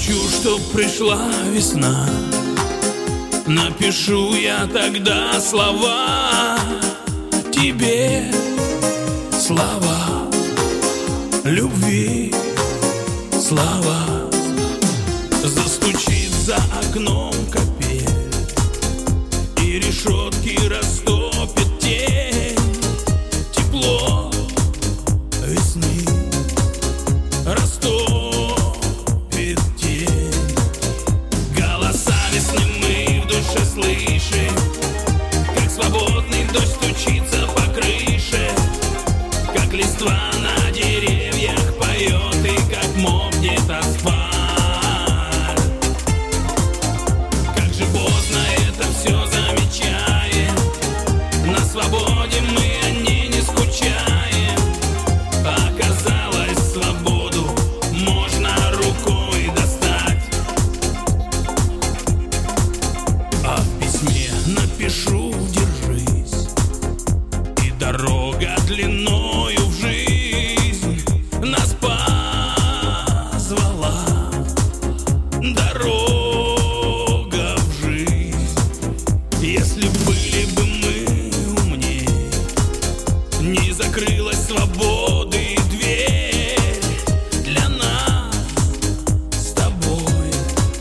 хочу, чтоб пришла весна. Напишу я тогда слова тебе, слова любви, слова. Застучит за окном капель, и решетки растопит тень. Тепло весны растопит тень. Голоса весны мы в душе слышим, как свободный дождь стучится по крыше, как листва на деревьях поет и как мокнет асфальт. Как же поздно это все замечаем, на свободе мы о ней не скучаем. Оказалось, свободу можно рукой достать. А в письме напишу: держись, и дорога длиною в жизнь нас позвала. Дорога в жизнь. Если были бы мы умней, не закрылась свободы дверь для нас с тобой.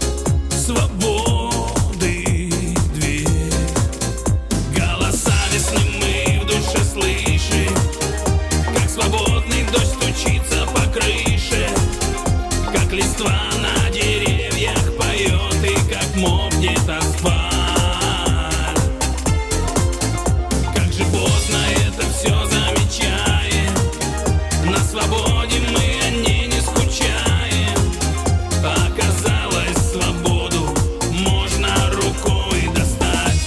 Свободы дверь. Голоса весны мы в душе слышим, как свободный дождь стучится по крыше, как листва на деревьях поет и как мокнет асфальт. Как же поздно это все замечаем, на свободе мы о ней не скучаем. Оказалось, свободу можно рукой достать.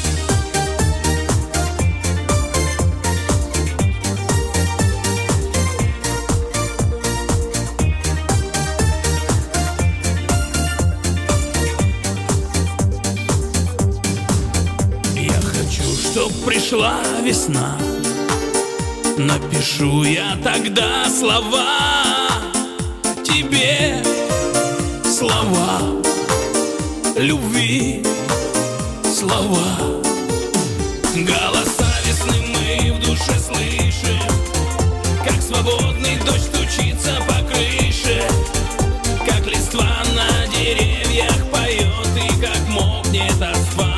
Я хочу, чтоб пришла весна. Напишу я тогда слова тебе, слова любви, слова. Голоса весны мы в душе слышим, как свободный дождь стучится по крыше, как листва на деревьях поет и как мокнет асфальт.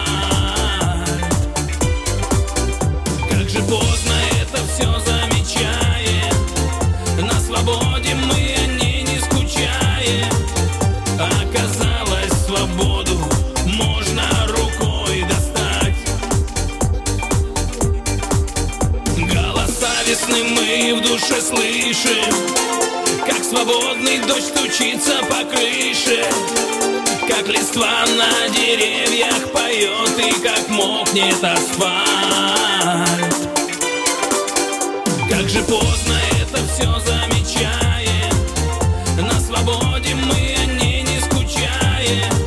Как же поздно это все замечаем, на свободе мы о ней не скучаем. Оказалось, свободу можно рукой достать. Голоса весны мы в душе слышим, как свободный дождь стучится по крыше, как листва на деревьях поет и как мокнет асфальт. Как же поздно это все замечаем, на свободе мы о ней не скучаем.